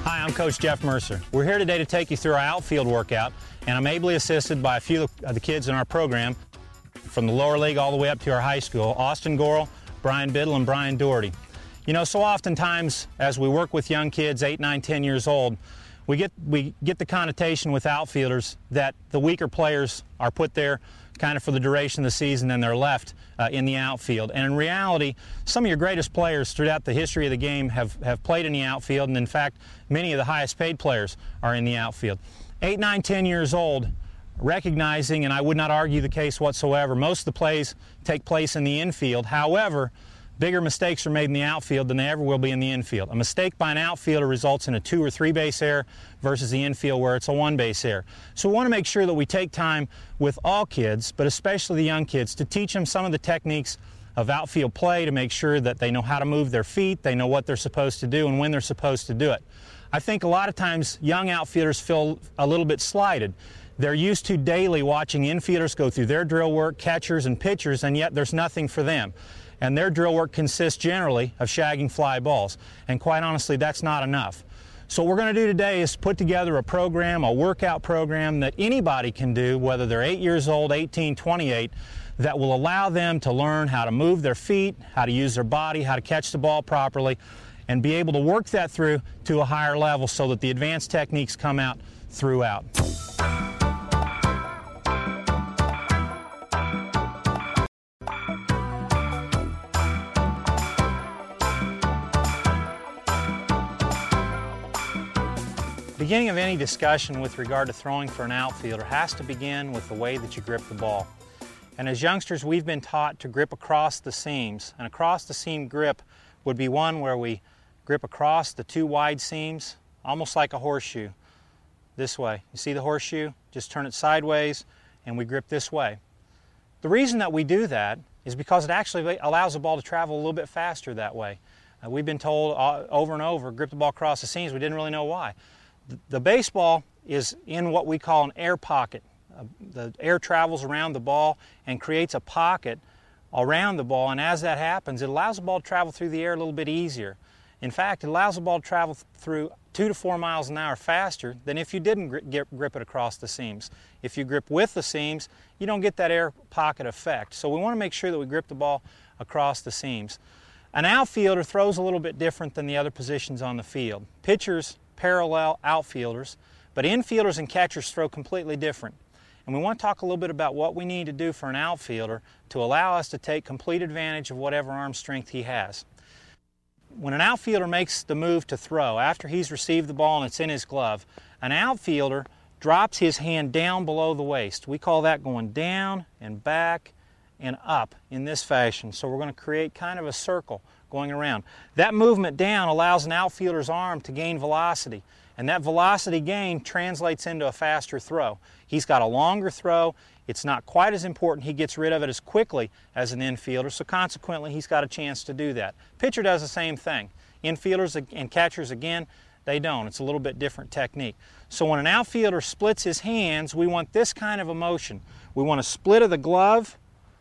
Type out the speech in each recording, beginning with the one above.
Hi, I'm Coach Jeff Mercer. We're here today to take you through our outfield workout, and I'm ably assisted by a few of the kids in our program from the lower league all the way up to our high school, Austin Gorel, Brian Biddle, and Brian Doherty. You know, so oftentimes as we work with young kids, 8, 9, 10 years old, we get the connotation with outfielders that the weaker players are put there kind of for the duration of the season and they're left in the outfield. And in reality, some of your greatest players throughout the history of the game have played in the outfield, and in fact, many of the highest paid players are in the outfield. 8, 9, 10 years old, recognizing, and I would not argue the case whatsoever, most of the plays take place in the infield. However, bigger mistakes are made in the outfield than they ever will be in the infield. A mistake by an outfielder results in a 2 or 3 base error versus the infield where it's a 1 base error. So we want to make sure that we take time with all kids, but especially the young kids, to teach them some of the techniques of outfield play, to make sure that they know how to move their feet, they know what they're supposed to do and when they're supposed to do it. I think a lot of times young outfielders feel a little bit slighted. They're used to daily watching infielders go through their drill work, catchers and pitchers, and yet there's nothing for them. And their drill work consists generally of shagging fly balls. And quite honestly, that's not enough. So what we're going to do today is put together a program, a workout program that anybody can do, whether they're 8 years old, 18, 28, that will allow them to learn how to move their feet, how to use their body, how to catch the ball properly, and be able to work that through to a higher level so that the advanced techniques come out throughout. The beginning of any discussion with regard to throwing for an outfielder has to begin with the way that you grip the ball. And as youngsters, we've been taught to grip across the seams. An across the seam grip would be one where we grip across the 2 wide seams, almost like a horseshoe, this way. You see the horseshoe? Just turn it sideways and we grip this way. The reason that we do that is because it actually allows the ball to travel a little bit faster that way. We've been told over and over, grip the ball across the seams. We didn't really know why. The baseball is in what we call an air pocket. The air travels around the ball and creates a pocket around the ball, and as that happens, it allows the ball to travel through the air a little bit easier. In fact, it allows the ball to travel through 2 to 4 miles an hour faster than if you didn't grip it across the seams. If you grip with the seams, you don't get that air pocket effect. So we want to make sure that we grip the ball across the seams. An outfielder throws a little bit different than the other positions on the field. Pitchers parallel outfielders, but infielders and catchers throw completely different. And we want to talk a little bit about what we need to do for an outfielder to allow us to take complete advantage of whatever arm strength he has. When an outfielder makes the move to throw, after he's received the ball and it's in his glove, an outfielder drops his hand down below the waist. We call that going down and back and up in this fashion. So we're going to create kind of a circle going around. That movement down allows an outfielder's arm to gain velocity, and that velocity gain translates into a faster throw. He's got a longer throw. It's not quite as important. He gets rid of it as quickly as an infielder, so consequently he's got a chance to do that. Pitcher does the same thing. Infielders and catchers, again, they don't. It's a little bit different technique. So when an outfielder splits his hands, we want this kind of a motion. We want a split of the glove,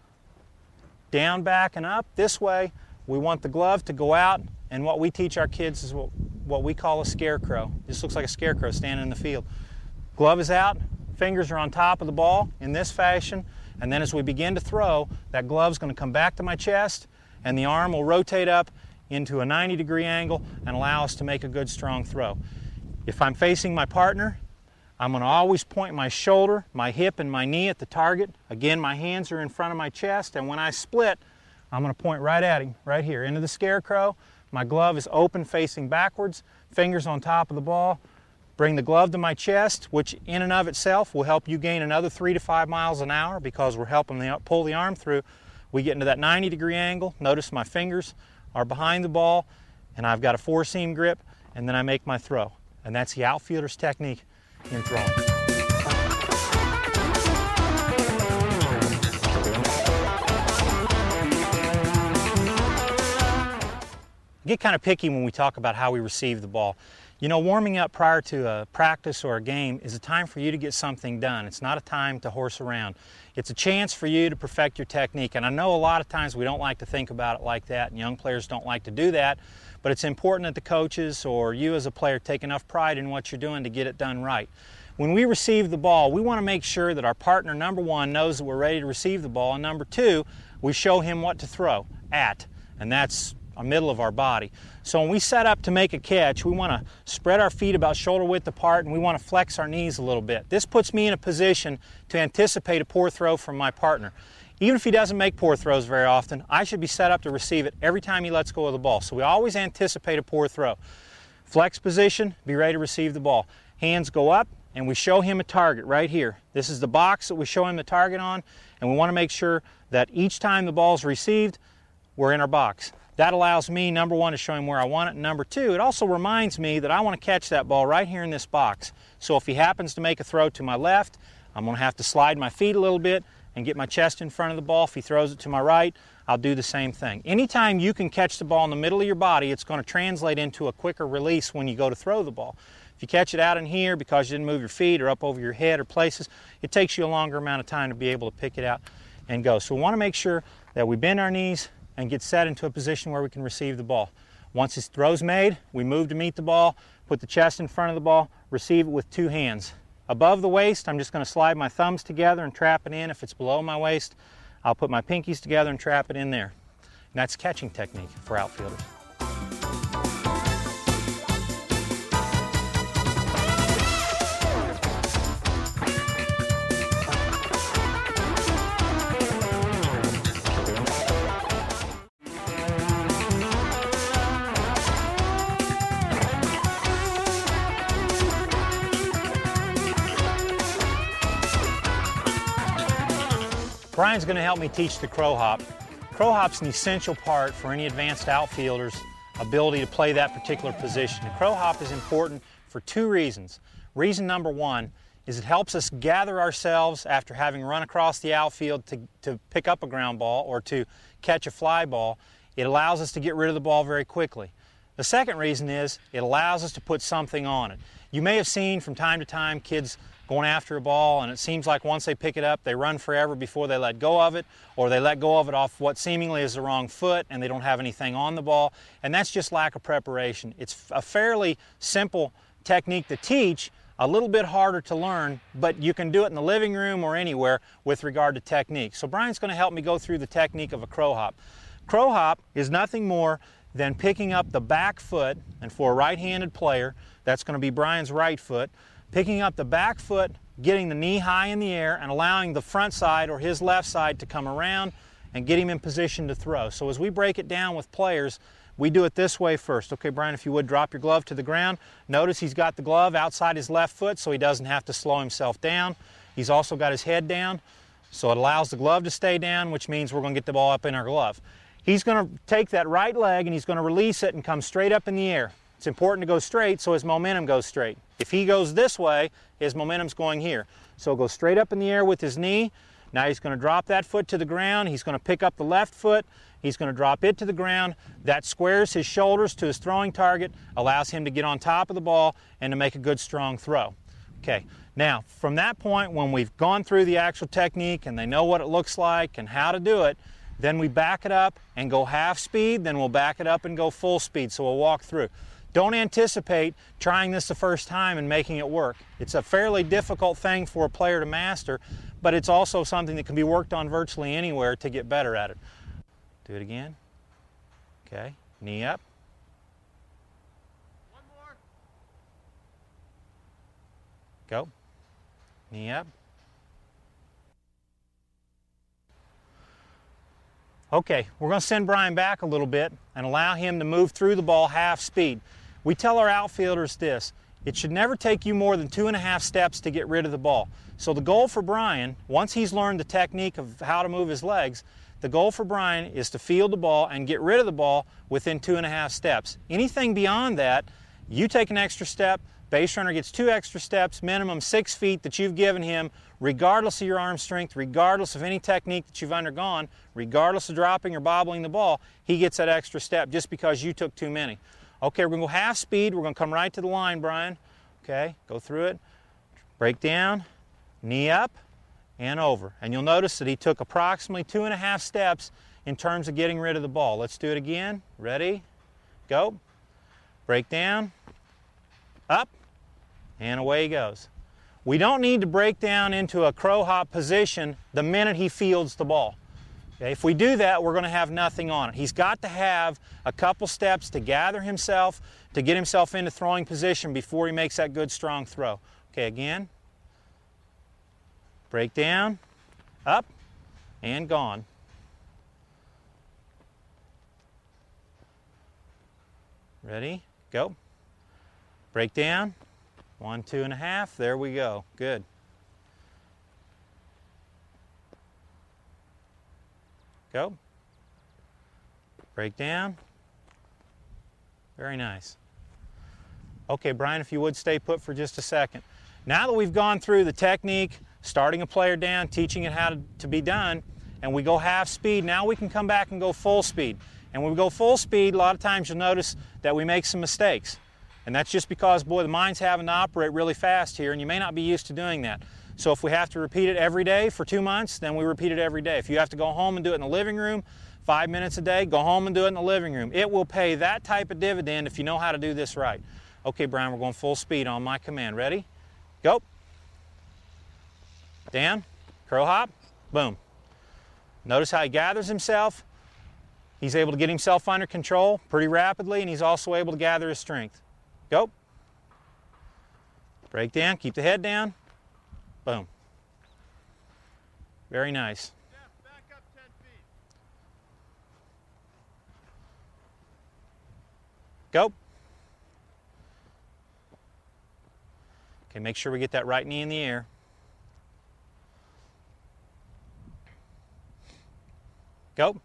down, back, and up this way. We want the glove to go out, and what we teach our kids is what we call a scarecrow. This looks like a scarecrow standing in the field. Glove is out, fingers are on top of the ball in this fashion, and then as we begin to throw, that glove's going to come back to my chest, and the arm will rotate up into a 90-degree angle and allow us to make a good, strong throw. If I'm facing my partner, I'm going to always point my shoulder, my hip, and my knee at the target. Again, my hands are in front of my chest, and when I split, I'm going to point right at him, right here, into the scarecrow. My glove is open facing backwards, fingers on top of the ball. Bring the glove to my chest, which in and of itself will help you gain another 3 to 5 miles an hour because we're helping pull the arm through. We get into that 90-degree angle. Notice my fingers are behind the ball, and I've got a 4-seam grip, and then I make my throw. And that's the outfielder's technique in throwing. Get kind of picky when we talk about how we receive the ball. You know, warming up prior to a practice or a game is a time for you to get something done. It's not a time to horse around. It's a chance for you to perfect your technique. And I know a lot of times we don't like to think about it like that, and young players don't like to do that. but it's important that the coaches or you as a player take enough pride in what you're doing to get it done right. When we receive the ball, we want to make sure that our partner, number one, knows that we're ready to receive the ball, and number two, we show him what to throw at, and that's the middle of our body. So when we set up to make a catch, we want to spread our feet about shoulder width apart, and we want to flex our knees a little bit. This puts me in a position to anticipate a poor throw from my partner. Even if he doesn't make poor throws very often, I should be set up to receive it every time he lets go of the ball. So we always anticipate a poor throw. Flex position, be ready to receive the ball. Hands go up, and we show him a target right here. This is the box that we show him the target on, and we want to make sure that each time the ball is received, we're in our box. That allows me, number one, to show him where I want it, and number two, it also reminds me that I want to catch that ball right here in this box. So if he happens to make a throw to my left, I'm going to have to slide my feet a little bit and get my chest in front of the ball. If he throws it to my right, I'll do the same thing. Anytime you can catch the ball in the middle of your body, it's going to translate into a quicker release when you go to throw the ball. If you catch it out in here because you didn't move your feet or up over your head or places, it takes you a longer amount of time to be able to pick it out and go. So we want to make sure that we bend our knees and get set into a position where we can receive the ball. Once his throw's made, we move to meet the ball, put the chest in front of the ball, receive it with two hands. Above the waist, I'm just going to slide my thumbs together and trap it in. If it's below my waist, I'll put my pinkies together and trap it in there. And that's catching technique for outfielders. Brian's going to help me teach the crow hop. Crow hop's an essential part for any advanced outfielder's ability to play that particular position. The crow hop is important for two reasons. Reason number one is it helps us gather ourselves after having run across the outfield to pick up a ground ball or to catch a fly ball. It allows us to get rid of the ball very quickly. The second reason is it allows us to put something on it. You may have seen from time to time kids going after a ball, and it seems like once they pick it up, they run forever before they let go of it, or they let go of it off what seemingly is the wrong foot, and they don't have anything on the ball, and that's just lack of preparation. It's a fairly simple technique to teach, a little bit harder to learn, but you can do it in the living room or anywhere with regard to technique. So Brian's going to help me go through the technique of a crow hop. Crow hop is nothing more than picking up the back foot, and for a right-handed player, that's going to be Brian's right foot, picking up the back foot, getting the knee high in the air, and allowing the front side or his left side to come around and get him in position to throw. So as we break it down with players, we do it this way first. Okay, Brian, if you would drop your glove to the ground. Notice he's got the glove outside his left foot so he doesn't have to slow himself down. He's also got his head down, so it allows the glove to stay down, which means we're going to get the ball up in our glove. He's going to take that right leg and he's going to release it and come straight up in the air. It's important to go straight so his momentum goes straight. If he goes this way, his momentum's going here. So go straight up in the air with his knee. Now he's going to drop that foot to the ground. He's going to pick up the left foot. He's going to drop it to the ground. That squares his shoulders to his throwing target, allows him to get on top of the ball and to make a good strong throw. Okay, now from that point, when we've gone through the actual technique and they know what it looks like and how to do it, then we back it up and go half speed, then we'll back it up and go full speed, so we'll walk through. Don't anticipate trying this the first time and making it work. It's a fairly difficult thing for a player to master, but it's also something that can be worked on virtually anywhere to get better at it. Do it again. Okay, knee up. One more. Go. Knee up. Okay, we're going to send Brian back a little bit and allow him to move through the ball half speed. We tell our outfielders this: it should never take you more than 2.5 steps to get rid of the ball. So the goal for Brian, once he's learned the technique of how to move his legs, the goal for Brian is to field the ball and get rid of the ball within 2.5 steps. Anything beyond that, you take an extra step, base runner gets 2 extra steps, minimum 6 feet that you've given him, regardless of your arm strength, regardless of any technique that you've undergone, regardless of dropping or bobbling the ball, he gets that extra step just because you took too many. Okay, we're going to go half speed. We're going to come right to the line, Brian. Okay, go through it. Break down, knee up, and over. And you'll notice that he took approximately 2.5 steps in terms of getting rid of the ball. Let's do it again. Ready? Go. break down, up, and away he goes. We don't need to break down into a crow hop position the minute he fields the ball. Okay, if we do that, we're going to have nothing on it. He's got to have a couple steps to gather himself, to get himself into throwing position before he makes that good strong throw. Okay, again, break down, up, and gone. Ready, go. Break down, 1, 2.5, there we go, good. Go. Break down. Very nice. Okay, Brian, if you would stay put for just a second. Now that we've gone through the technique, starting a player down, teaching it how to be done, and we go half speed, now we can come back and go full speed. And when we go full speed, a lot of times you'll notice that we make some mistakes. And that's just because, boy, the mind's having to operate really fast here, and you may not be used to doing that. So if we have to repeat it every day for 2 months, then we repeat it every day. If you have to go home and do it in the living room 5 minutes a day, go home and do it in the living room. It will pay that type of dividend if you know how to do this right. Okay, Brian, we're going full speed on my command. Ready? Go. Down, crow hop, boom. Notice how he gathers himself. He's able to get himself under control pretty rapidly, and he's also able to gather his strength. Go. Break down, keep the head down. Boom. Very nice. Jeff, back up 10 feet. Go. Okay, make sure we get that right knee in the air. Go.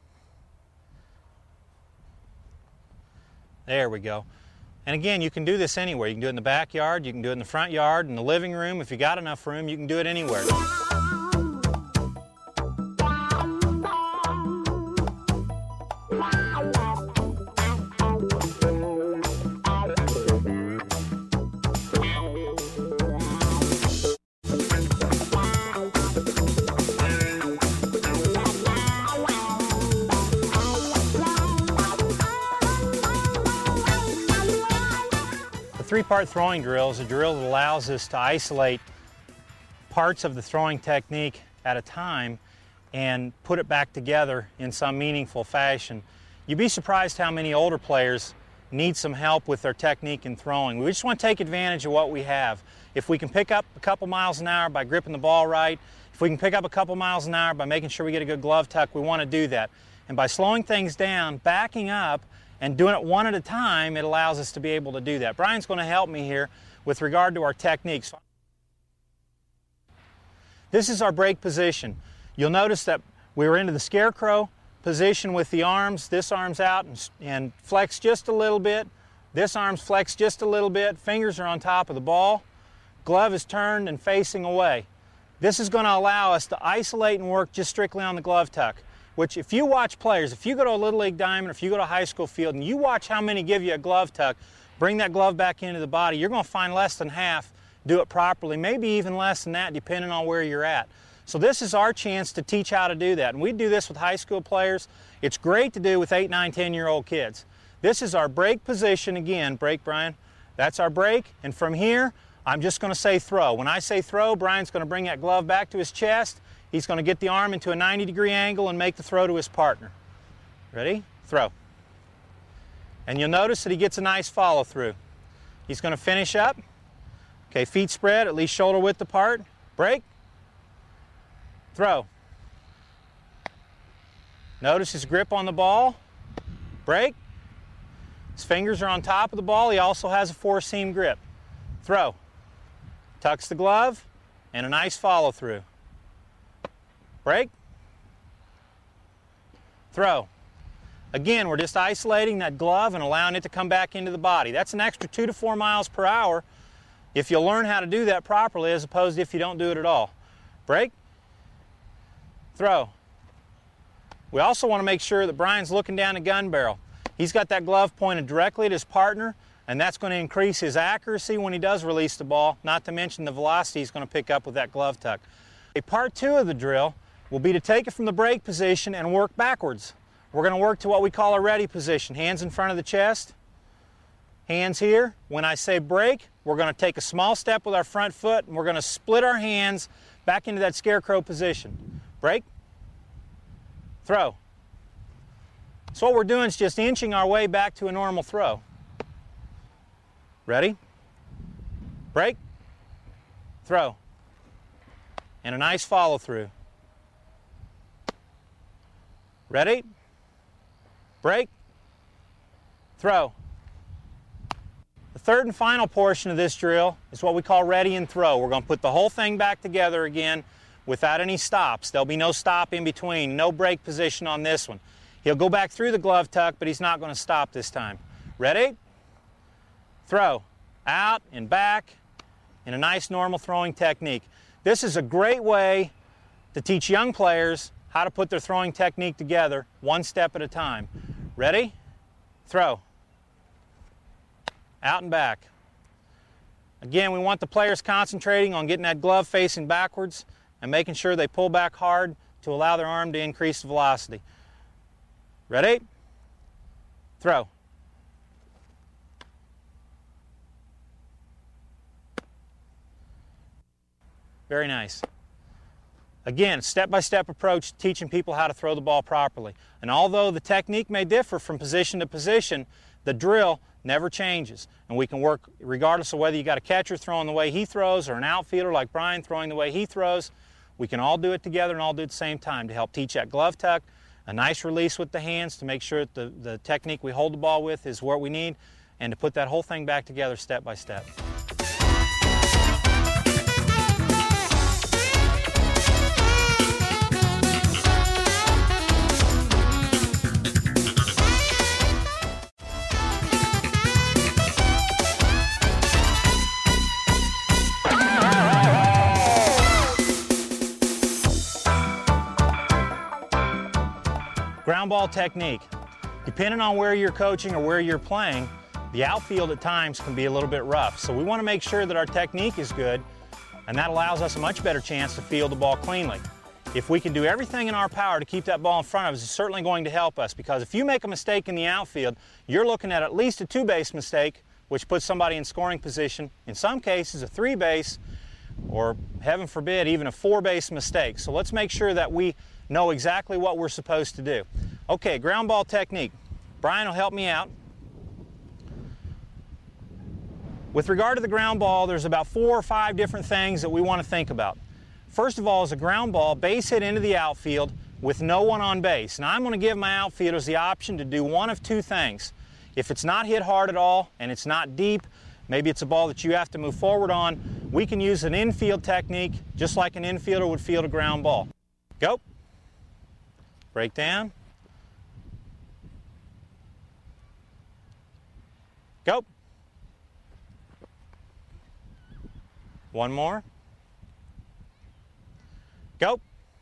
There we go. And again, you can do this anywhere. You can do it in the backyard, you can do it in the front yard, in the living room. If you got enough room, you can do it anywhere. The three-part throwing drill is a drill that allows us to isolate parts of the throwing technique at a time and put it back together in some meaningful fashion. You'd be surprised how many older players need some help with their technique in throwing. We just want to take advantage of what we have. If we can pick up a couple miles an hour by gripping the ball right, if we can pick up a couple miles an hour by making sure we get a good glove tuck, we want to do that. And by slowing things down, backing up, and doing it one at a time, it allows us to be able to do that. Brian's going to help me here with regard to our techniques. This is our break position. You'll notice that we were into the scarecrow position with the arms. This arm's out and flex just a little bit. This arm's flexed just a little bit. Fingers are on top of the ball. Glove is turned and facing away. This is going to allow us to isolate and work just strictly on the glove tuck. Which, if you watch players, if you go to a Little League diamond, or if you go to a high school field and you watch how many give you a glove tuck, bring that glove back into the body, you're going to find less than half do it properly, maybe even less than that depending on where you're at. So this is our chance to teach how to do that. And we do this with high school players. It's great to do with 8, 9, 10-year-old kids. This is our break position again. Break, Brian. That's our break. And from here, I'm just going to say throw. When I say throw, Brian's going to bring that glove back to his chest. He's going to get the arm into a 90-degree angle and make the throw to his partner. Ready? Throw. And you'll notice that he gets a nice follow through. He's going to finish up. Okay, feet spread, at least shoulder width apart. Break. Throw. Notice his grip on the ball. Break. His fingers are on top of the ball. He also has a 4-seam grip. Throw. Tucks the glove and a nice follow through. Break. Throw. Again, we're just isolating that glove and allowing it to come back into the body. That's an extra 2 to 4 miles per hour if you learn how to do that properly as opposed to if you don't do it at all. Break. Throw. We also want to make sure that Brian's looking down the gun barrel. He's got that glove pointed directly at his partner, and that's going to increase his accuracy when he does release the ball, not to mention the velocity he's going to pick up with that glove tuck. Part 2 of the drill will be to take it from the break position and work backwards. We're going to work to what we call a ready position. Hands in front of the chest. Hands here. When I say break, we're going to take a small step with our front foot and we're going to split our hands back into that scarecrow position. Break, throw. So what we're doing is just inching our way back to a normal throw. Ready? Break, throw. And a nice follow through. Ready? Break, throw. The third and final portion of this drill is what we call ready and throw. We're going to put the whole thing back together again without any stops. There'll be no stop in between, no break position on this one. He'll go back through the glove tuck, but he's not going to stop this time. Ready? Throw. Out and back in a nice normal throwing technique. This is a great way to teach young players how to put their throwing technique together one step at a time. Ready? Throw. Out and back. Again, we want the players concentrating on getting that glove facing backwards and making sure they pull back hard to allow their arm to increase the velocity. Ready? Throw. Very nice. Again, step-by-step approach to teaching people how to throw the ball properly. And although the technique may differ from position to position, the drill never changes. And we can work regardless of whether you got a catcher throwing the way he throws or an outfielder like Brian throwing the way he throws. We can all do it together and all do it at the same time to help teach that glove tuck, a nice release with the hands to make sure that the technique we hold the ball with is what we need, and to put that whole thing back together step by step. Ground ball technique. Depending on where you're coaching or where you're playing, the outfield at times can be a little bit rough. So we want to make sure that our technique is good, and that allows us a much better chance to field the ball cleanly. If we can do everything in our power to keep that ball in front of us, it's certainly going to help us, because if you make a mistake in the outfield, you're looking at least a two-base mistake, which puts somebody in scoring position. In some cases, a three-base, or heaven forbid, even a four-base mistake. So let's make sure that we know exactly what we're supposed to do. Okay, ground ball technique. Brian will help me out. With regard to the ground ball, there's about 4 or 5 different things that we want to think about. First of all is a ground ball base hit into the outfield with no one on base. Now I'm going to give my outfielders the option to do one of 2 things. If it's not hit hard at all and it's not deep, maybe it's a ball that you have to move forward on, we can use an infield technique just like an infielder would field a ground ball. Go. Break down. Go. One more. Go.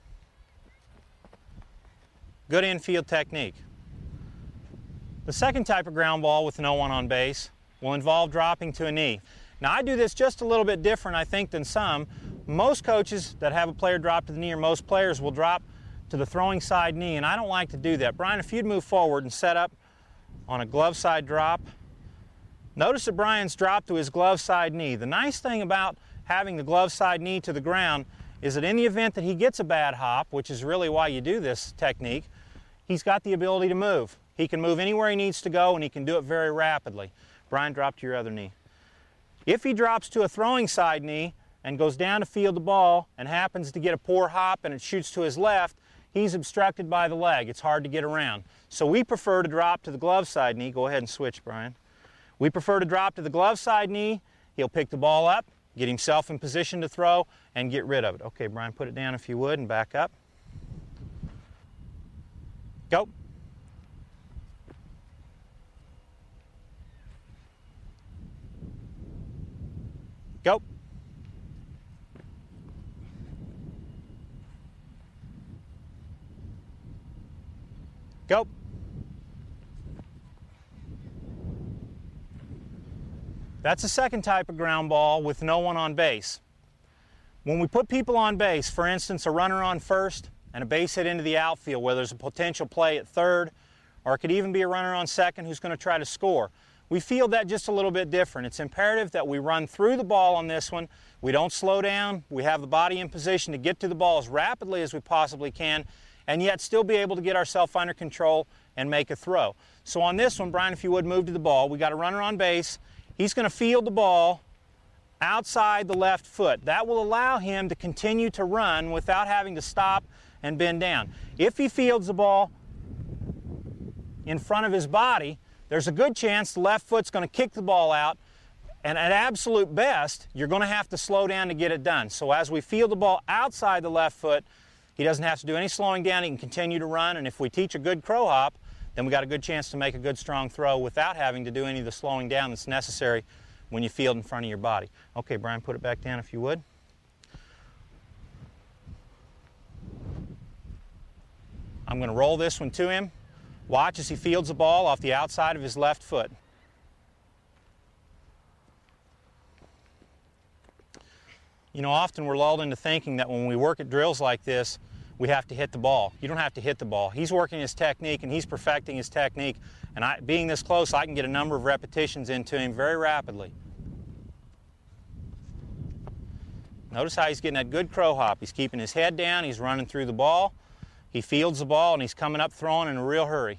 Good infield technique. The second type of ground ball with no one on base will involve dropping to a knee. Now I do this just a little bit different, I think, than some. Most coaches that have a player drop to the knee, or most players, will drop to the throwing side knee, and I don't like to do that. Brian, if you'd move forward and set up on a glove side drop. Notice that Brian's dropped to his glove side knee. The nice thing about having the glove side knee to the ground is that in the event that he gets a bad hop, which is really why you do this technique, he's got the ability to move. He can move anywhere he needs to go, and he can do it very rapidly. Brian, drop to your other knee. If he drops to a throwing side knee and goes down to field the ball and happens to get a poor hop and it shoots to his left, he's obstructed by the leg. It's hard to get around. So we prefer to drop to the glove side knee. Go ahead and switch, Brian. We prefer to drop to the glove side knee. He'll pick the ball up, get himself in position to throw, and get rid of it. Okay, Brian, put it down if you would and back up. Go. Go. Go. That's the second type of ground ball with no one on base. When we put people on base, for instance, a runner on first and a base hit into the outfield where there's a potential play at third, or it could even be a runner on second who's going to try to score, we field that just a little bit different. It's imperative that we run through the ball on this one. We don't slow down. We have the body in position to get to the ball as rapidly as we possibly can, and yet still be able to get ourselves under control and make a throw. So on this one, Brian, if you would move to the ball, we got a runner on base. He's going to field the ball outside the left foot. That will allow him to continue to run without having to stop and bend down. If he fields the ball in front of his body, there's a good chance the left foot's going to kick the ball out, and at absolute best, you're going to have to slow down to get it done. So as we field the ball outside the left foot, he doesn't have to do any slowing down. He can continue to run, and if we teach a good crow hop, then we got a good chance to make a good strong throw without having to do any of the slowing down that's necessary when you field in front of your body. Okay, Brian, put it back down if you would. I'm going to roll this one to him. Watch as he fields the ball off the outside of his left foot. You know, often we're lulled into thinking that when we work at drills like this, we have to hit the ball. You don't have to hit the ball. He's working his technique and he's perfecting his technique. And being this close, I can get a number of repetitions into him very rapidly. Notice how he's getting that good crow hop. He's keeping his head down, he's running through the ball. He fields the ball and he's coming up throwing in a real hurry.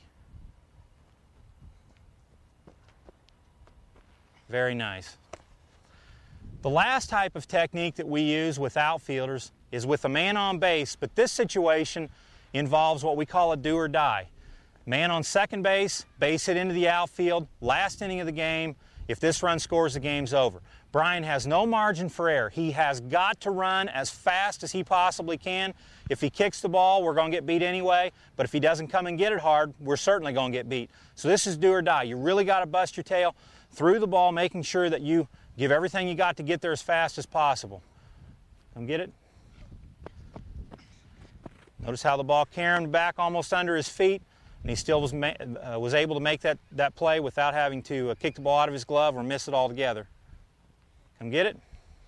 Very nice. The last type of technique that we use with outfielders is with a man on base, but this situation involves what we call a do or die. Man on second base, base hit into the outfield, last inning of the game. If this run scores, the game's over. Brian has no margin for error. He has got to run as fast as he possibly can. If he kicks the ball, we're going to get beat anyway, but if he doesn't come and get it hard, we're certainly going to get beat. So this is do or die. You really got to bust your tail through the ball, making sure that you give everything you got to get there as fast as possible. Come get it. Notice how the ball carried back almost under his feet, and he still was able to make that play without having to kick the ball out of his glove or miss it altogether. Come get it.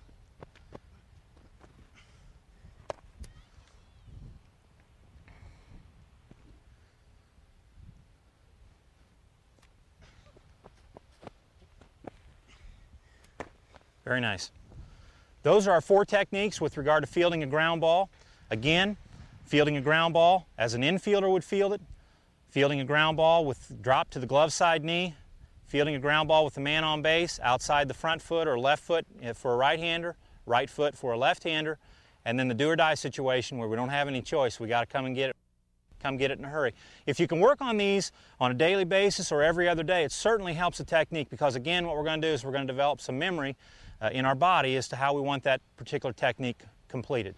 Very nice. Those are our 4 techniques with regard to fielding a ground ball. Again, fielding a ground ball as an infielder would field it, fielding a ground ball with drop to the glove side knee, fielding a ground ball with a man on base outside the front foot or left foot for a right-hander, right foot for a left-hander, and then the do or die situation where we don't have any choice. We got to come get it in a hurry. If you can work on these on a daily basis or every other day, it certainly helps the technique, because again, what we're going to do is we're going to develop some memory in our body as to how we want that particular technique completed.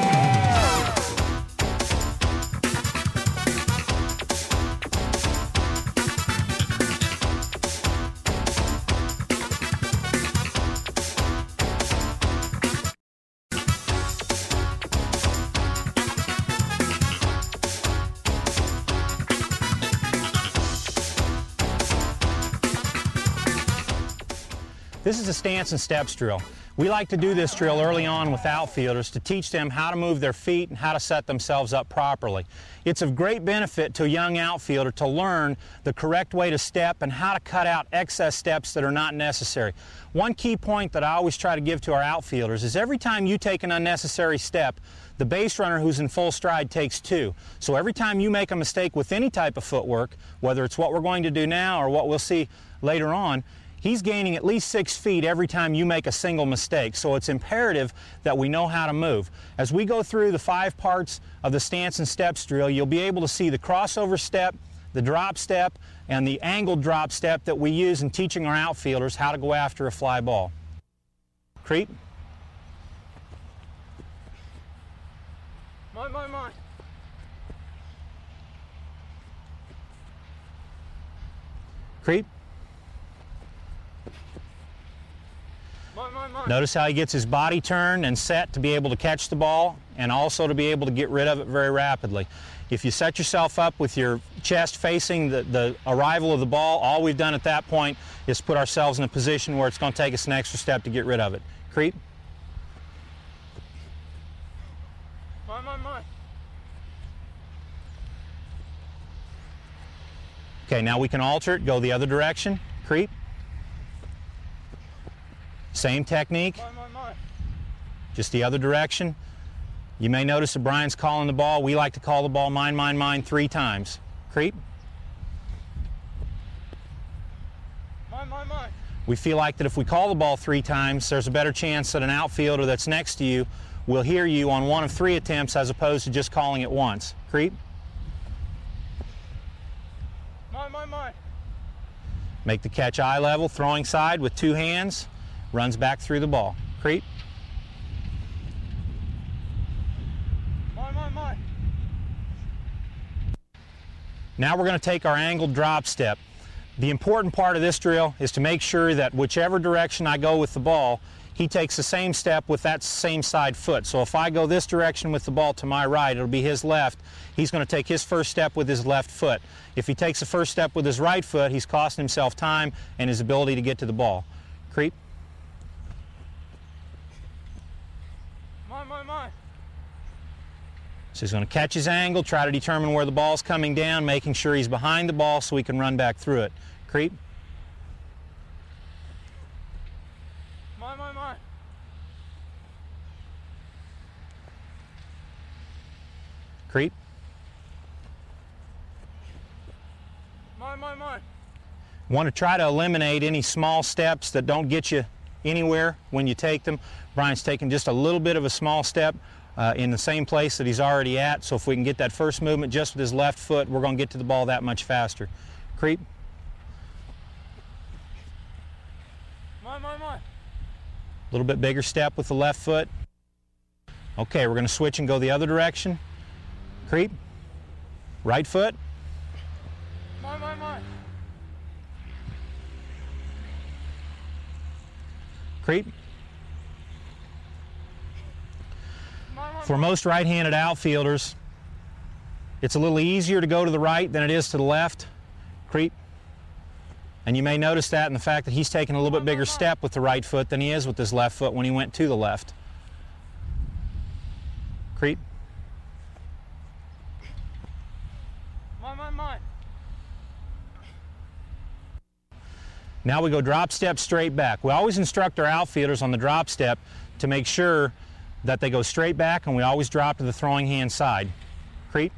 This is a stance and steps drill. We like to do this drill early on with outfielders to teach them how to move their feet and how to set themselves up properly. It's of great benefit to a young outfielder to learn the correct way to step and how to cut out excess steps that are not necessary. One key point that I always try to give to our outfielders is every time you take an unnecessary step, the base runner who's in full stride takes 2. So every time you make a mistake with any type of footwork, whether it's what we're going to do now or what we'll see later on, he's gaining at least 6 feet every time you make a single mistake. So it's imperative that we know how to move. As we go through the 5 parts of the stance and steps drill, you'll be able to see the crossover step, the drop step, and the angled drop step that we use in teaching our outfielders how to go after a fly ball. Creep. Mine. Creep. Mine. Notice how he gets his body turned and set to be able to catch the ball and also to be able to get rid of it very rapidly. If you set yourself up with your chest facing the arrival of the ball, all we've done at that point is put ourselves in a position where it's going to take us an extra step to get rid of it. Creep. Mine. Okay, now we can alter it, go the other direction. Creep. Same technique, Mine. just the other direction. You may notice that Brian's calling the ball. We like to call the ball mine, mine, mine 3 times. Creep. Mine. We feel like that if we call the ball 3 times, there's a better chance that an outfielder that's next to you will hear you on 1 of 3 attempts as opposed to just calling it once. Creep. Mine. Make the catch eye level, throwing side with 2 hands, runs back through the ball. Creep. Mine. Now we're going to take our angled drop step. The important part of this drill is to make sure that whichever direction I go with the ball, he takes the same step with that same side foot. So if I go this direction with the ball to my right, it'll be his left. He's going to take his first step with his left foot. If he takes the first step with his right foot, he's costing himself time and his ability to get to the ball. Creep. Mine. So he's going to catch his angle, try to determine where the ball's coming down, making sure he's behind the ball so he can run back through it. Creep. Mine. Creep. Mine. Want to try to eliminate any small steps that don't get you anywhere when you take them. Brian's taking just a little bit of a small step in the same place that he's already at, so if we can get that first movement just with his left foot, we're going to get to the ball that much faster. Creep. Mine. A little bit bigger step with the left foot. Okay, we're going to switch and go the other direction. Creep. Right foot. Mine. Creep. For most right-handed outfielders, it's a little easier to go to the right than it is to the left. Creep. And you may notice that in the fact that he's taking a little bit bigger step with the right foot than he is with his left foot when he went to the left. Creep. Mine. Now we go drop step straight back. We always instruct our outfielders on the drop step to make sure that they go straight back, and we always drop to the throwing hand side. Creep.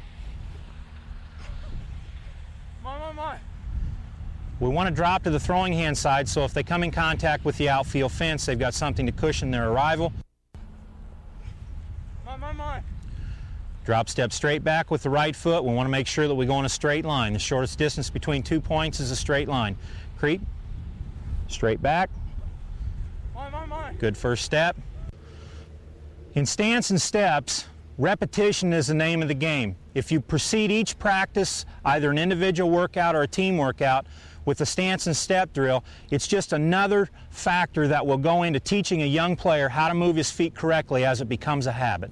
Mine. We want to drop to the throwing hand side so if they come in contact with the outfield fence, they've got something to cushion their arrival. Mine. Drop step straight back with the right foot. We want to make sure that we go in a straight line. The shortest distance between 2 points is a straight line. Creep. Straight back. Mine. Good first step. In stance and steps, repetition is the name of the game. If you proceed each practice, either an individual workout or a team workout, with a stance and step drill, it's just another factor that will go into teaching a young player how to move his feet correctly as it becomes a habit.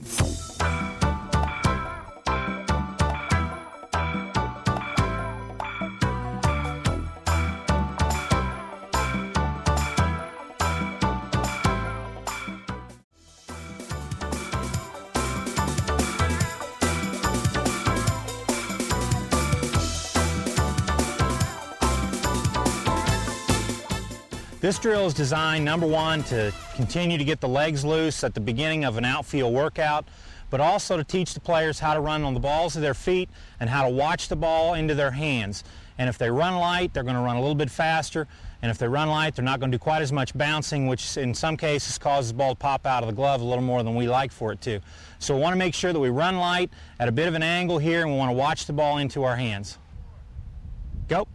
This drill is designed, number one, to continue to get the legs loose at the beginning of an outfield workout, but also to teach the players how to run on the balls of their feet and how to watch the ball into their hands. And if they run light, they're going to run a little bit faster, and if they run light, they're not going to do quite as much bouncing, which in some cases causes the ball to pop out of the glove a little more than we like for it to. So we want to make sure that we run light at a bit of an angle here, and we want to watch the ball into our hands. Go.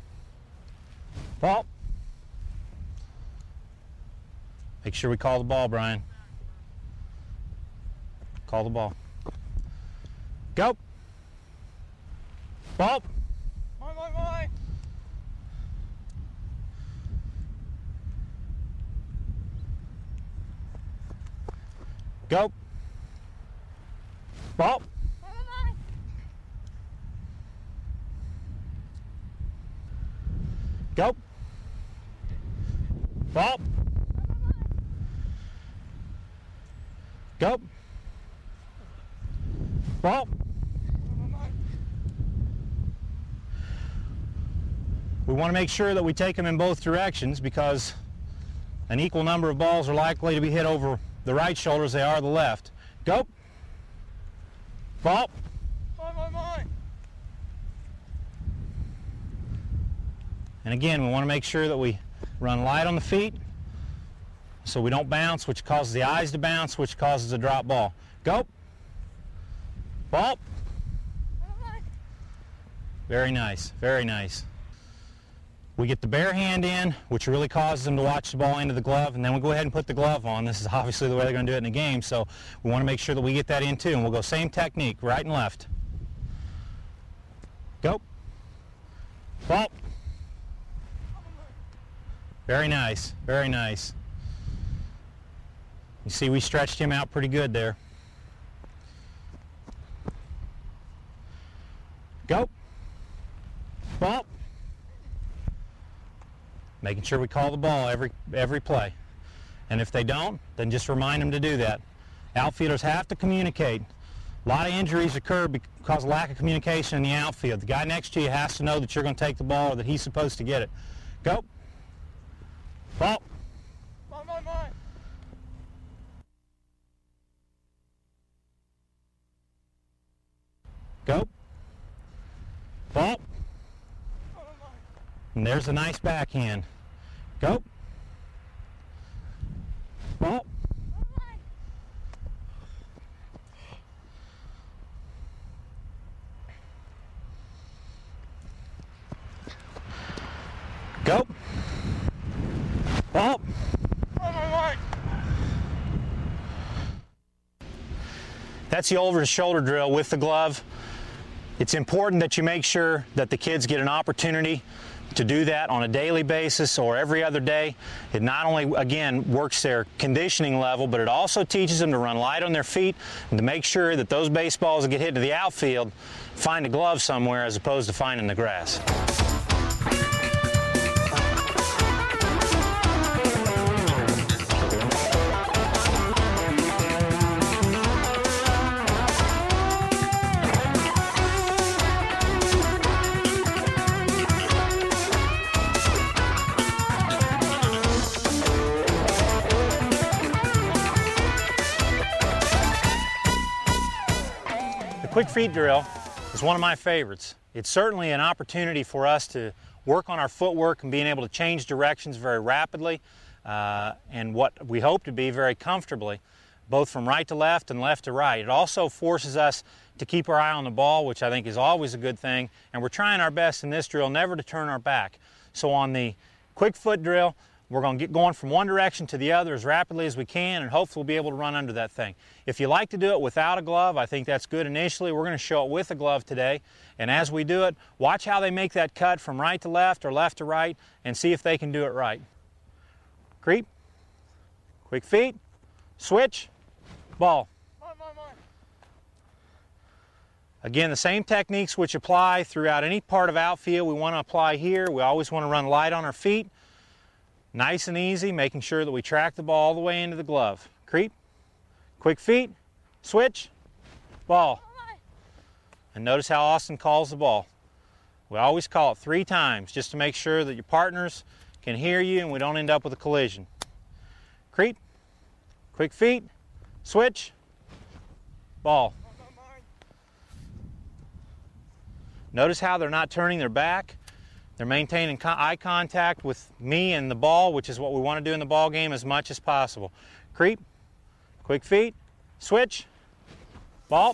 Ball. Make sure we call the ball, Brian. Call the ball. Go. Ball. Mine. Go. Ball. Go. Ball. Go. Ball. We want to make sure that we take them in both directions because An equal number of balls are likely to be hit over the right shoulder as they are the left. Go. Ball. Mine. And again, we want to make sure that we run light on the feet so we don't bounce, which causes the eyes to bounce, which causes a drop ball. Go. Ball. Very nice, very nice. We get the bare hand in, which really causes them to watch the ball into the glove, and then we go ahead and put the glove on. This is obviously the way they're going to do it in the game, so we want to make sure that we get that in too. And we'll go same technique, right and left. Go. Ball. Very nice, very nice. You see we stretched him out pretty good there. Go. Ball. Making sure we call the ball every play. And if they don't, then just remind them to do that. Outfielders have to communicate. A lot of injuries occur because of lack of communication in the outfield. The guy next to you has to know that you're going to take the ball or that he's supposed to get it. Go. Ball. Mine. Go. Ball. And there's a nice backhand. Go. Ball. Go. Ball. Mine. That's the over-the-shoulder drill with the glove. It's important that you make sure that the kids get an opportunity to do that on a daily basis or every other day. It not only, again, works their conditioning level, but it also teaches them to run light on their feet and to make sure that those baseballs that get hit to the outfield find a glove somewhere as opposed to finding the grass. Quick feet drill is one of my favorites. It's certainly an opportunity for us to work on our footwork and being able to change directions very rapidly and what we hope to be very comfortably, both from right to left and left to right. It also forces us to keep our eye on the ball, which I think is always a good thing, and we're trying our best in this drill never to turn our back. So on the quick foot drill, we're going to get going from one direction to the other as rapidly as we can, and hopefully we'll be able to run under that thing. If you like to do it without a glove, I think that's good initially. We're going to show it with a glove today, and as we do it, watch how they make that cut from right to left or left to right and see if they can do it right. Creep, quick feet, switch, ball. Mine. Again, the same techniques which apply throughout any part of outfield we want to apply here. We always want to run light on our feet. Nice and easy, making sure that we track the ball all the way into the glove. Creep, quick feet, switch, ball. And notice how Austin calls the ball. We always call it 3 times just to make sure that your partners can hear you and we don't end up with a collision. Creep, quick feet, switch, ball. Notice how they're not turning their back. They're maintaining eye contact with me and the ball, which is what we want to do in the ball game as much as possible. Creep, quick feet, switch, ball.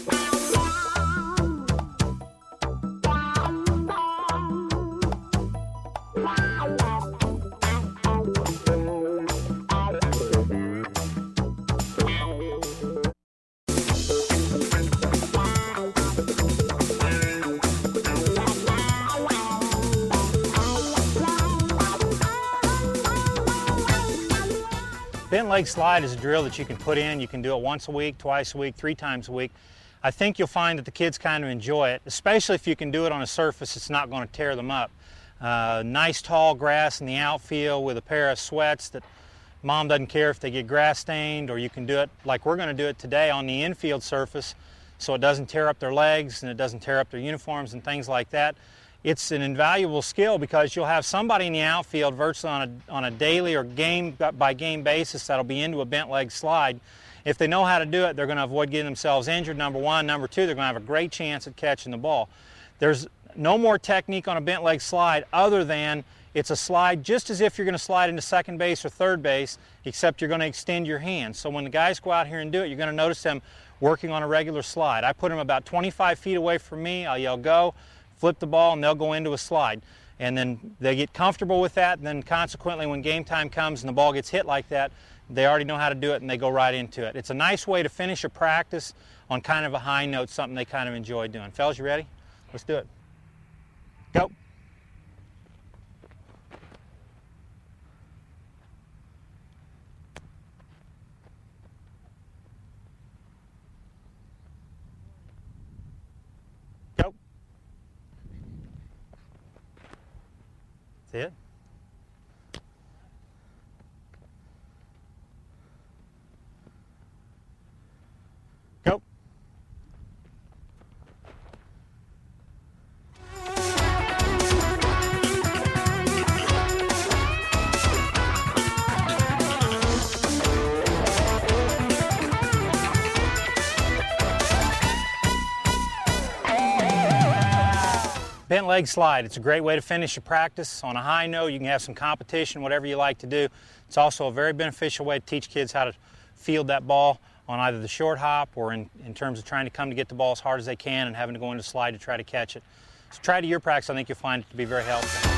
Bent leg slide is a drill that you can put in. You can do it once a week, twice a week, 3 times a week. I think you'll find that the kids kind of enjoy it, especially if you can do it on a surface that's not going to tear them up. Nice tall grass in the outfield with a pair of sweats that mom doesn't care if they get grass stained, or you can do it like we're going to do it today on the infield surface so it doesn't tear up their legs and it doesn't tear up their uniforms and things like that. it's an invaluable skill because you'll have somebody in the outfield virtually on a daily or game by game basis that'll be into a bent leg slide. If they know how to do it, they're going to avoid getting themselves injured, number one. Number two, they're going to have a great chance at catching the ball. There's no more technique on a bent leg slide other than it's a slide just as if you're going to slide into second base or third base, except you're going to extend your hands. So when the guys go out here and do it, you're going to notice them working on a regular slide. I put them about 25 feet away from me. I'll yell, go, flip the ball, and they'll go into a slide. And then they get comfortable with that, and then consequently when game time comes and the ball gets hit like that, they already know how to do it and they go right into it. It's a nice way to finish a practice on kind of a high note, something they kind of enjoy doing. Fellas, you ready? Let's do it. Go. Go. That's it. Go. Bent leg slide. It's a great way to finish your practice on a high note. You can have some competition, whatever you like to do. It's also a very beneficial way to teach kids how to field that ball on either the short hop or in terms of trying to come to get the ball as hard as they can and having to go into slide to try to catch it. So try it to your practice. I think you'll find it to be very helpful.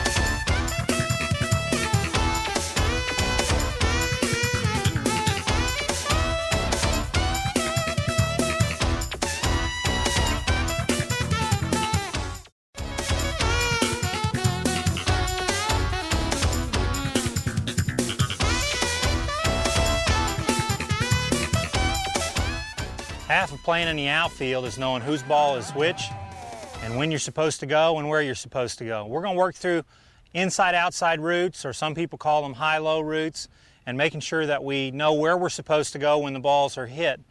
Half of playing in the outfield is knowing whose ball is which and when you're supposed to go and where you're supposed to go. We're going to work through inside-outside routes, or some people call them high-low routes, and making sure that we know where we're supposed to go when the balls are hit.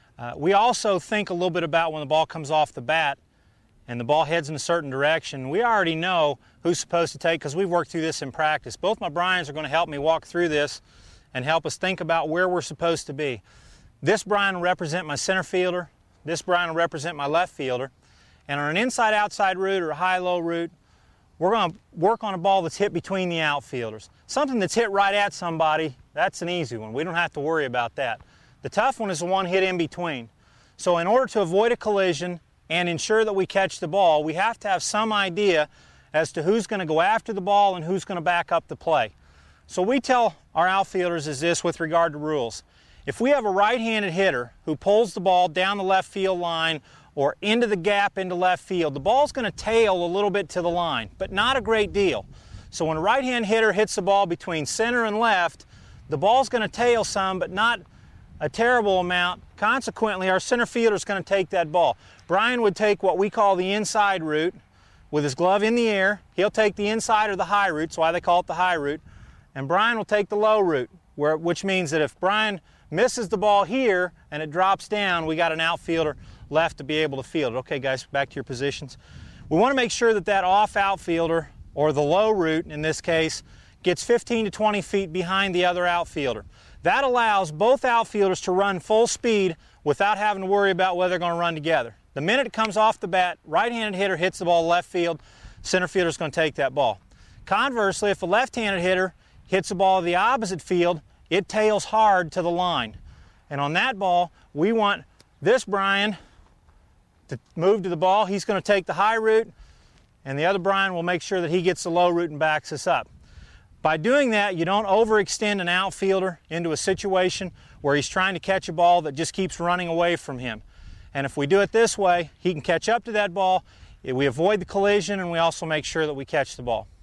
We also think a little bit about when the ball comes off the bat and the ball heads in a certain direction. We already know who's supposed to take because we've worked through this in practice. Both my Bryans are going to help me walk through this and help us think about where we're supposed to be. This Bryan will represent my center fielder. This Bryan will represent my left fielder. And on an inside-outside route or a high-low route, we're going to work on a ball that's hit between the outfielders. Something that's hit right at somebody, that's an easy one. We don't have to worry about that. The tough one is the one hit in between. So in order to avoid a collision and ensure that we catch the ball, we have to have some idea as to who's going to go after the ball and who's going to back up the play. So we tell our outfielders is this with regard to rules. If we have a right-handed hitter who pulls the ball down the left field line or into the gap into left field, the ball's going to tail a little bit to the line, but not a great deal. So when a right-hand hitter hits the ball between center and left, the ball's going to tail some, but not a terrible amount. Consequently, our center fielder is going to take that ball. Bryan would take what we call the inside route with his glove in the air. He'll take the inside or the high route, that's why they call it the high route. And Bryan will take the low route, which means that if Bryan misses the ball here and it drops down, we got an outfielder left to be able to field it. Okay, guys, back to your positions. We want to make sure that that off outfielder, or the low route in this case, gets 15 to 20 feet behind the other outfielder. That allows both outfielders to run full speed without having to worry about whether they're going to run together. The minute it comes off the bat, right-handed hitter hits the ball left field, center fielder is going to take that ball. Conversely, if a left-handed hitter hits the ball the opposite field, it tails hard to the line. And on that ball, we want this Bryan to move to the ball. He's going to take the high route, and the other Bryan will make sure that he gets the low route and backs us up. By doing that, you don't overextend an outfielder into a situation where he's trying to catch a ball that just keeps running away from him. And if we do it this way, he can catch up to that ball, we avoid the collision, and we also make sure that we catch the ball.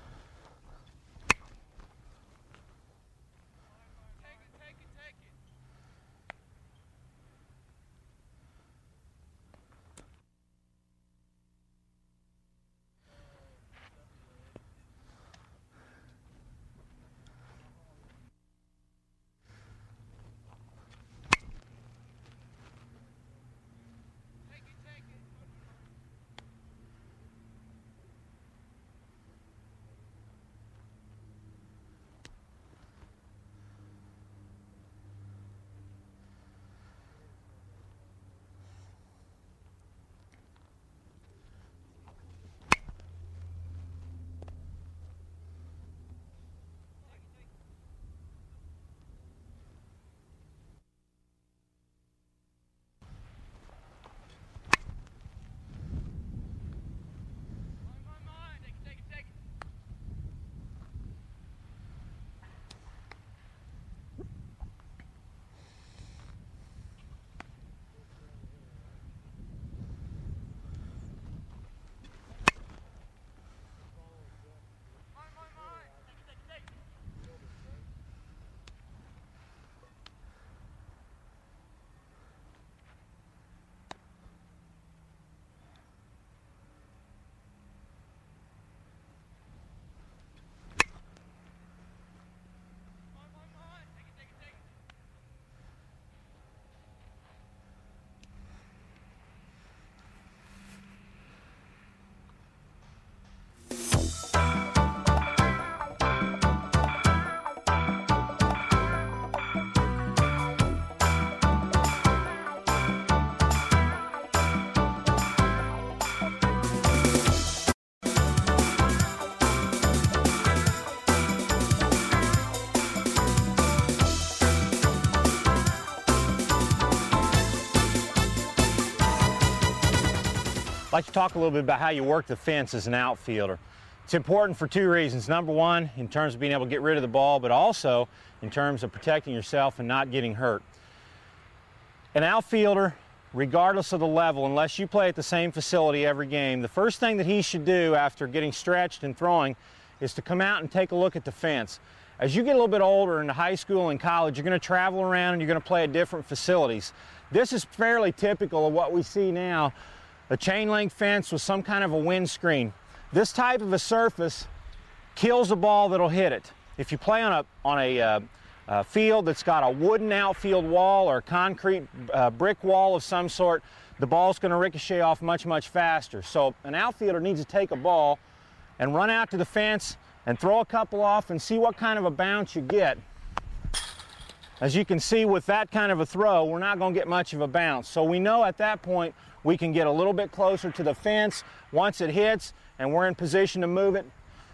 like to talk a little bit about how you work the fence as an outfielder. It's important for two reasons. Number one, in terms of being able to get rid of the ball, but also in terms of protecting yourself and not getting hurt. An outfielder, regardless of the level, unless you play at the same facility every game, the first thing that he should do after getting stretched and throwing is to come out and take a look at the fence. As you get a little bit older into high school and college, you're going to travel around and you're going to play at different facilities. This is fairly typical of what we see now, a chain link fence with some kind of a windscreen. This type of a surface kills the ball that'll hit it. If you play on a field that's got a wooden outfield wall or a concrete brick wall of some sort, the ball's going to ricochet off much, much faster. So an outfielder needs to take a ball and run out to the fence and throw a couple off and see what kind of a bounce you get. As you can see with that kind of a throw, we're not going to get much of a bounce. So we know at that point we can get a little bit closer to the fence. Once it hits and we're in position to move it,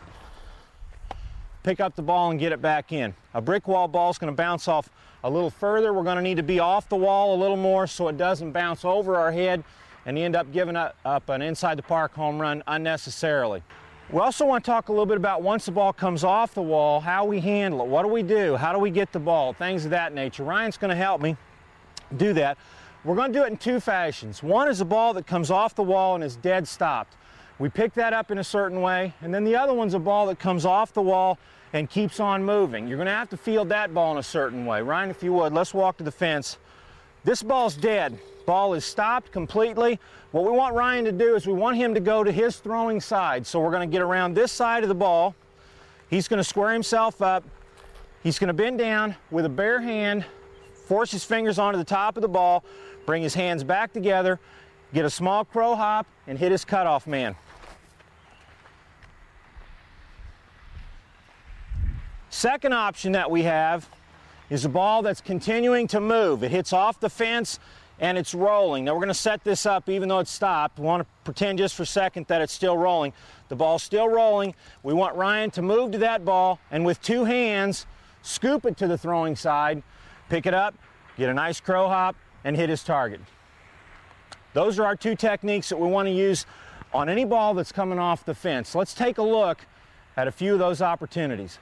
pick up the ball and get it back in. A brick wall ball is going to bounce off a little further. We're going to need to be off the wall a little more so it doesn't bounce over our head and you end up giving up an inside the park home run unnecessarily. We also want to talk a little bit about once the ball comes off the wall, how we handle it. What do we do? How do we get the ball? Things of that nature. Ryan's going to help me do that. We're going to do it in two fashions. One is a ball that comes off the wall and is dead stopped. We pick that up in a certain way, and then the other one's a ball that comes off the wall and keeps on moving. You're going to have to field that ball in a certain way. Ryan, if you would, let's walk to the fence. This ball's dead. Ball is stopped completely. What we want Ryan to do is we want him to go to his throwing side. So we're going to get around this side of the ball. He's going to square himself up. He's going to bend down with a bare hand, force his fingers onto the top of the ball, bring his hands back together, get a small crow hop, and hit his cutoff man. Second option that we have is a ball that's continuing to move. It hits off the fence and it's rolling. Now we're going to set this up even though it's stopped. We want to pretend just for a second that it's still rolling. The ball's still rolling. We want Ryan to move to that ball and with two hands scoop it to the throwing side, pick it up, get a nice crow hop, and hit his target. Those are our two techniques that we want to use on any ball that's coming off the fence. Let's take a look at a few of those opportunities.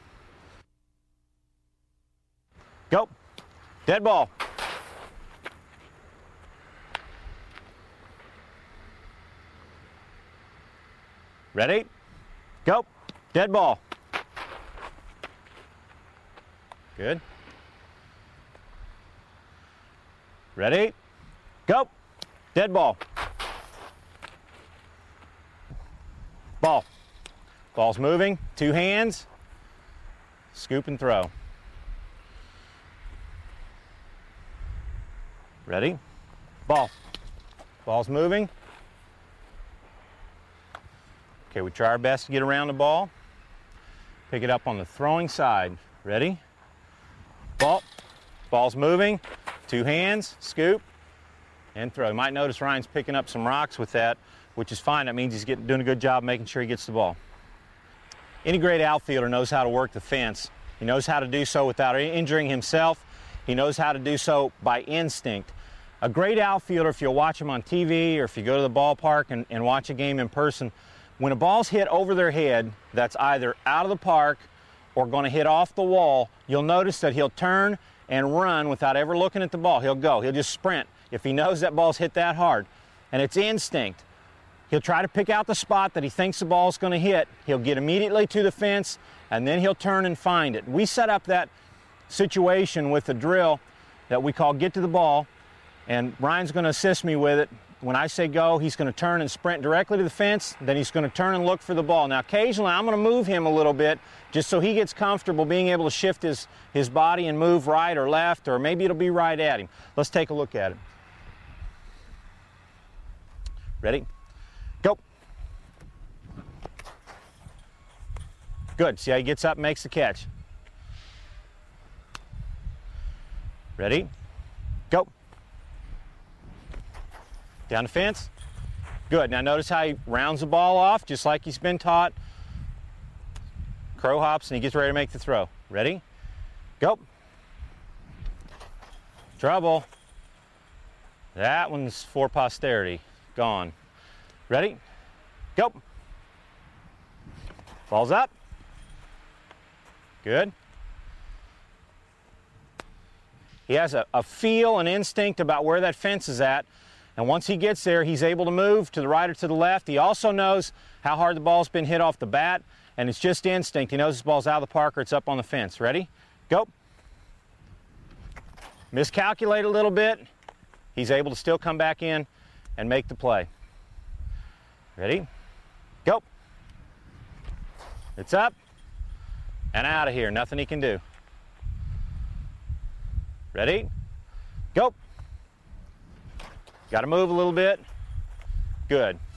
Go. Dead ball. Ready? Go. Dead ball. Good. Ready? Go. Dead ball. Ball. Ball's moving. Two hands. Scoop and throw. Ready? Ball. Ball's moving. Okay, we try our best to get around the ball. Pick it up on the throwing side. Ready? Ball. Ball's moving. Two hands, scoop, and throw. You might notice Ryan's picking up some rocks with that, which is fine. That means he's doing a good job making sure he gets the ball. Any great outfielder knows how to work the fence. He knows how to do so without injuring himself. He knows how to do so by instinct. A great outfielder, if you'll watch him on TV or if you go to the ballpark and watch a game in person, when a ball's hit over their head that's either out of the park or going to hit off the wall, you'll notice that he'll turn and run without ever looking at the ball. He'll go. He'll just sprint if he knows that ball's hit that hard. And it's instinct. He'll try to pick out the spot that he thinks the ball's going to hit. He'll get immediately to the fence, and then he'll turn and find it. We set up that situation with a drill that we call get to the ball, and Ryan's going to assist me with it. When I say go, he's going to turn and sprint directly to the fence, then he's going to turn and look for the ball. Now, occasionally, I'm going to move him a little bit just so he gets comfortable being able to shift his body and move right or left, or maybe it'll be right at him. Let's take a look at it. Ready? Go. Good. See how he gets up and makes the catch. Ready? Go. Down the fence. Good. Now notice how he rounds the ball off just like he's been taught. Crow hops and he gets ready to make the throw. Ready? Go. Trouble. That one's for posterity. Gone. Ready? Go. Ball's up. Good. He has a feel, an instinct about where that fence is at, and once he gets there, he's able to move to the right or to the left. He also knows how hard the ball's been hit off the bat, and it's just instinct. He knows this ball's out of the park or it's up on the fence. Ready? Go. Miscalculate a little bit. He's able to still come back in and make the play. Ready? Go. It's up and out of here. Nothing he can do. Ready? Go. Got to move a little bit. Good.